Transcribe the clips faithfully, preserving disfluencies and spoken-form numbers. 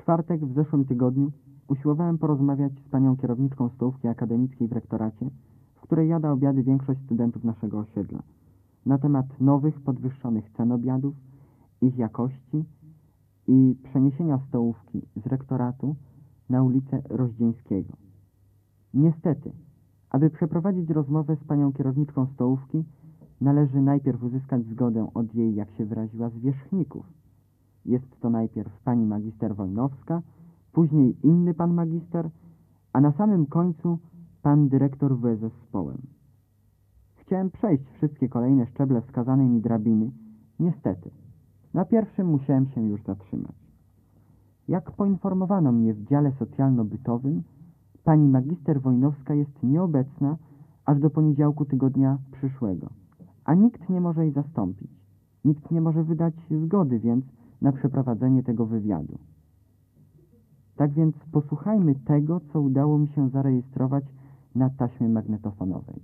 czwartek w zeszłym tygodniu usiłowałem porozmawiać z panią kierowniczką stołówki akademickiej w rektoracie, w której jada obiady większość studentów naszego osiedla, na temat nowych, podwyższonych cen obiadów, ich jakości i przeniesienia stołówki z rektoratu na ulicę Rozdzieńskiego. Niestety, aby przeprowadzić rozmowę z panią kierowniczką stołówki, należy najpierw uzyskać zgodę od jej, jak się wyraziła, zwierzchników. Jest to najpierw pani magister Wojnowska, później inny pan magister, a na samym końcu pan dyrektor W ze zespołem. Chciałem przejść wszystkie kolejne szczeble wskazanej mi drabiny. Niestety, na pierwszym musiałem się już zatrzymać. Jak poinformowano mnie w dziale socjalno-bytowym, pani magister Wojnowska jest nieobecna aż do poniedziałku tygodnia przyszłego, a nikt nie może jej zastąpić. Nikt nie może wydać zgody więc na przeprowadzenie tego wywiadu. Tak więc posłuchajmy tego, co udało mi się zarejestrować na taśmie magnetofonowej.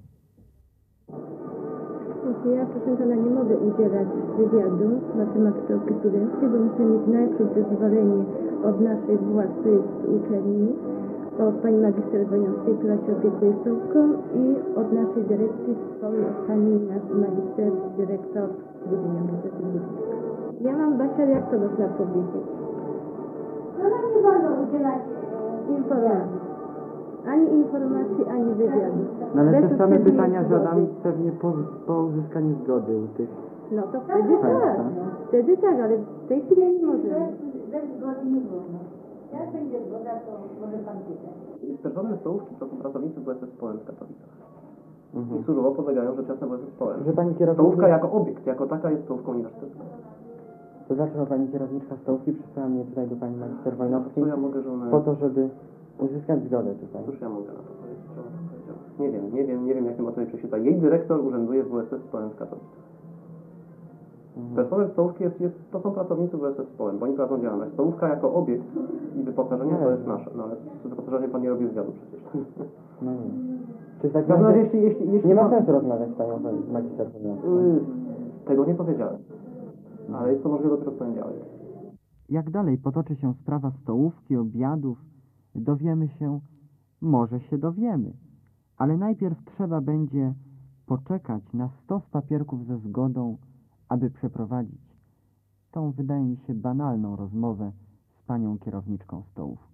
Ja, proszę pana, nie mogę udzielać wywiadu na temat stołówki studenckiej, bo muszę mieć najpierw zezwolenie od naszej władz, to jest uczelni, od pani magister Wojnowskiej, która się opiekuje stołówką, i od naszej dyrekcji szkoły, od pani nasz magister, dyrektor Budynia Uniwersytetu Gdańska. Ja mam, Basia, jak to można powiedzieć? No nam nie wolno udzielać Informacji. Ani informacji, ani wywiadu. No ale Bez te same uprzedniej pytania zgody. zadam pewnie po, po uzyskaniu zgody u tych. No to wtedy Tak, tak, tak. wtedy tak, ale w tej chwili nie możemy. bez zgody nie wolno. Jak będzie zgoda, to może pan pytać. Personel stołówki to są pracownicy W S S Polen w Katowicach. Mhm. I służbowo podlegają rzecz jasna W S S Polen. Że pani kierowniczka... Stołówka jako obiekt, jako taka jest stołówką uniwersytecką. To dlaczego pani kierowniczka stołówki przysłała mnie tutaj do pani magister Wojnowskiej? Co ja mogę, że one... Po to, żeby uzyskać zgodę tutaj. Cóż ja mogę na to powiedzieć, że ona to powiedziała? Nie wiem, nie wiem, nie wiem jakim otoczeniu się ta. Jej dyrektor urzęduje w W S S Polen w Katowicach. Mhm. Personel stołówki jest, jest, to są pracownicy W S S Polen, bo oni prowadzą działalność. Stołówka jako obiekt i wyposażenie to jest nasze, no ale z wyposażeniem pan nie robi wywiadu przecież. No nie. Czyli tak W każdym razie, naprawdę jeśli, jeśli, jeśli nie ma pan- sensu rozmawiać z panią magister Wojnowską. Yy, Tego nie powiedziałem. Ale jest to możliwe dopiero w poniedziałek. Jak dalej potoczy się sprawa stołówki, obiadów, dowiemy się, może się dowiemy, ale najpierw trzeba będzie poczekać na stos papierków ze zgodą, aby przeprowadzić tą, wydaje mi się, banalną rozmowę z panią kierowniczką stołówki.